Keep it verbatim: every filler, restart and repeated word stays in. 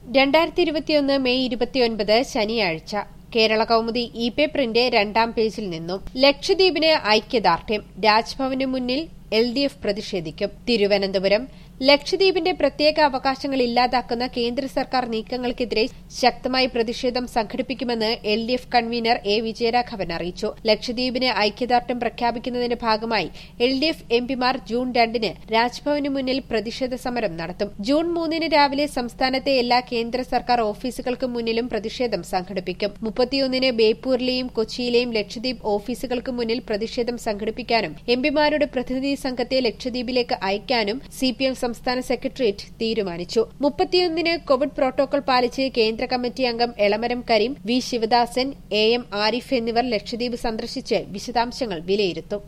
രണ്ടായിരത്തി ഇരുപത്തിയൊന്ന് മെയ് ഇരുപത്തിയൊൻപത് ശനിയാഴ്ച കേരള കൗമുദി ഇ പേപ്പറിന്റെ രണ്ടാം പേജിൽ നിന്നും ലക്ഷദ്വീപിന് ഐക്യദാർഢ്യം രാജ്ഭവന് മുന്നിൽ എൽ ഡി എഫ് പ്രതിഷേധിക്കും. തിരുവനന്തപുരം ലക്ഷദ്വീപിന്റെ പ്രത്യേക അവകാശങ്ങൾ ഇല്ലാതാക്കുന്ന കേന്ദ്ര സർക്കാർ നീക്കങ്ങൾക്കെതിരെ ശക്തമായ പ്രതിഷേധം സംഘടിപ്പിക്കുമെന്ന് L D F convener A Vijayaraghavan അറിയിച്ചു. ലക്ഷദ്വീപിന് ഐക്യദാർഢ്യം പ്രഖ്യാപിക്കുന്നതിന്റെ ഭാഗമായി എൽ ഡി എഫ് എംപിമാർ ജൂൺ രണ്ടിന് രാജ്ഭവന് മുന്നിൽ പ്രതിഷേധ സമരം നടത്തും. ജൂൺ മൂന്നിന് രാവിലെ സംസ്ഥാനത്തെ എല്ലാ കേന്ദ്ര സർക്കാർ ഓഫീസുകൾക്ക് മുന്നിലും പ്രതിഷേധം സംഘടിപ്പിക്കും. മുപ്പത്തിയൊന്നിന് ബേപ്പൂരിലെയും കൊച്ചിയിലെയും ലക്ഷദ്വീപ് ഓഫീസുകൾക്ക് മുന്നിൽ പ്രതിഷേധം സംഘടിപ്പിക്കാനും എംപിമാരുടെ പ്രതിനിധി സംഘത്തെ ലക്ഷദ്വീപിലേക്ക് അയക്കാനും സിപിഎം സംസ്ഥാന സെക്രട്ടേറിയറ്റ് തീരുമാനിച്ചു. മുപ്പത്തിയൊന്നിന് കോവിഡ് പ്രോട്ടോകോൾ പാലിച്ച് കേന്ദ്ര കമ്മിറ്റി അംഗം Elamaram Kareem, V Sivadasan, A M Arif എന്നിവർ ലക്ഷദ്വീപ് സന്ദർശിച്ച് വിശദാംശങ്ങൾ വിലയിരുത്തും.